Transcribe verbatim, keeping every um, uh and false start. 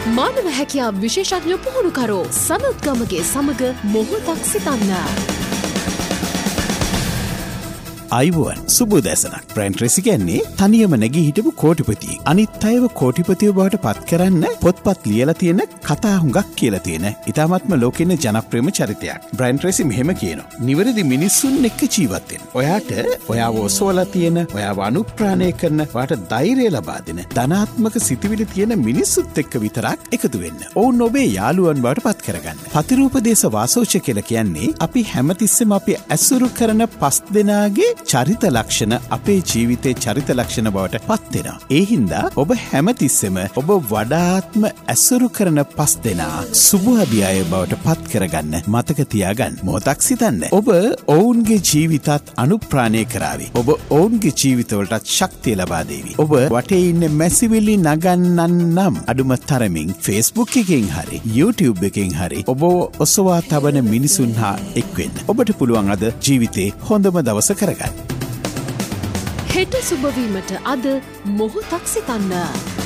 මානව හැකියා විශේෂඥ පුහුණුකරු සනත් ගමගේ සමග මොහොතක් සිතන්න. අයිබෝන් සුබෝදෑසනක්. බ්‍රෑන් ට්‍රේසි කියන්නේ තනියම නැගී හිටපු කෝටිපතියෙක්. අනිත් අයව කෝටිපතියෝ බවට පත් කරන්න පොත්පත් ලියලා තියෙන කතා හුඟක් කියලා තියෙන ඉතාමත්ම ලෝකෙන්න ජනප්‍රියම චරිතයක්. බ්‍රෑන් ට්‍රේසි මෙහෙම කියනවා. නිවැරදි මිනිස්සුන් එක්ක ජීවත් වෙන්න. ඔයාට ඔයාව ඔසවලා තියෙන, ඔයාව අනුප්‍රාණය කරන, ඔයාට ධෛර්යය ලබා දෙන, ධනාත්මක සිතුවිලි තියෙන මිනිස්සුත් එක්ක විතරක් එකතු වෙන්න. ඔවුන් ඔබේ යාළුවන් බවට පත් කරගන්න. පතිරූපදේශ වාසෝච කියලා කියන්නේ අපි හැමතිස්සෙම අපි ඇසුරු කරන පස් දෙනාගේ චරිත ලක්ෂණ අපේ ජීවිතේ චරිත ලක්ෂණ බවට පත් වෙනවා. ඒ හින්දා ඔබ හැමතිස්සෙම ඔබ වඩාත්ම ඇසුරු කරන පස් දෙනා සුභාභියය බවට පත් කරගන්න මතක තියාගන්න. මොහොතක් සිතන්න. ඔබ ඔවුන්ගේ ජීවිතත් අනුප්‍රාණය කරાવી. ඔබ ඔවුන්ගේ ජීවිතවලට ශක්තිය ලබා දෙවි. ඔබ වටේ ඉන්න මැසිවිලි නගන්නන් නම් අඩුම තරමින් Facebook එකෙන් හරි YouTube එකෙන් හරි ඔබ ඔසවා තබන මිනිසුන් හා එක් වෙන්න. ඔබට පුළුවන් අද ජීවිතේ හොඳම දවස කරගන්න. හෙට සුබවීමට අද මොහොතක් සිතන්න.